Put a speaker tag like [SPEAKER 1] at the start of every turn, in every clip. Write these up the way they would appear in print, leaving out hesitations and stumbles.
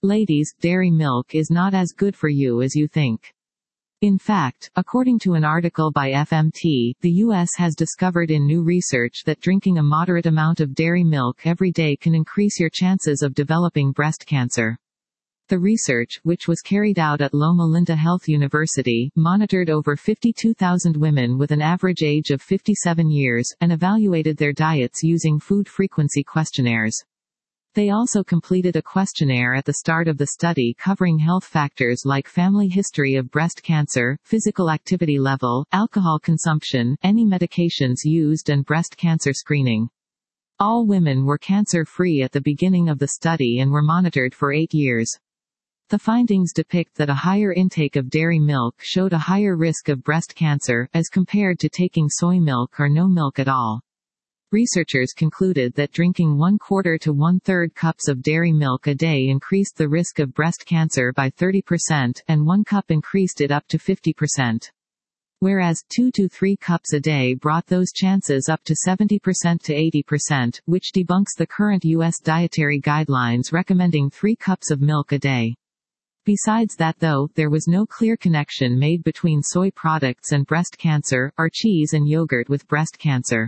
[SPEAKER 1] Ladies, dairy milk is not as good for you as you think. In fact, according to an article by FMT, the U.S. has discovered in new research that drinking a moderate amount of dairy milk every day can increase your chances of developing breast cancer. The research, which was carried out at Loma Linda Health University, monitored over 52,000 women with an average age of 57 years, and evaluated their diets using food frequency questionnaires. They also completed a questionnaire at the start of the study covering health factors like family history of breast cancer, physical activity level, alcohol consumption, any medications used and breast cancer screening. All women were cancer-free at the beginning of the study and were monitored for 8 years. The findings depict that a higher intake of dairy milk showed a higher risk of breast cancer, as compared to taking soy milk or no milk at all. Researchers concluded that drinking 1/4 to 1/3 cups of dairy milk a day increased the risk of breast cancer by 30%, and 1 cup increased it up to 50%. Whereas, 2 to 3 cups a day brought those chances up to 70% to 80%, which debunks the current U.S. dietary guidelines recommending 3 cups of milk a day. Besides that though, there was no clear connection made between soy products and breast cancer, or cheese and yogurt with breast cancer.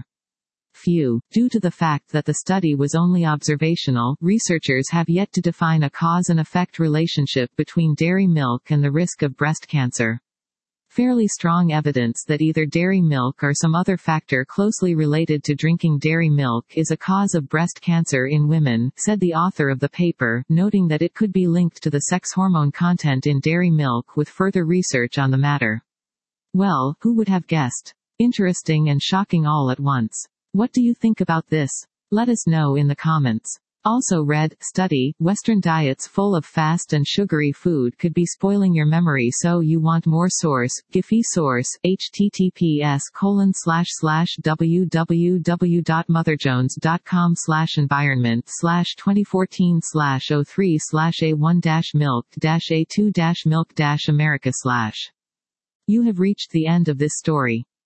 [SPEAKER 1] Due to the fact that the study was only observational, researchers have yet to define a cause and effect relationship between dairy milk and the risk of breast cancer. Fairly strong evidence that either dairy milk or some other factor closely related to drinking dairy milk is a cause of breast cancer in women, said the author of the paper, noting that it could be linked to the sex hormone content in dairy milk with further research on the matter. Well, who would have guessed? Interesting and shocking all at once. What do you think about this? Let us know in the comments. Also read, study, Western diets full of fast and sugary food could be spoiling your memory, so you want more. Source, Giphy. Source, https://www.motherjones.com/environment/2014/03/A1-milk-A2-milk-America/. You have reached the end of this story.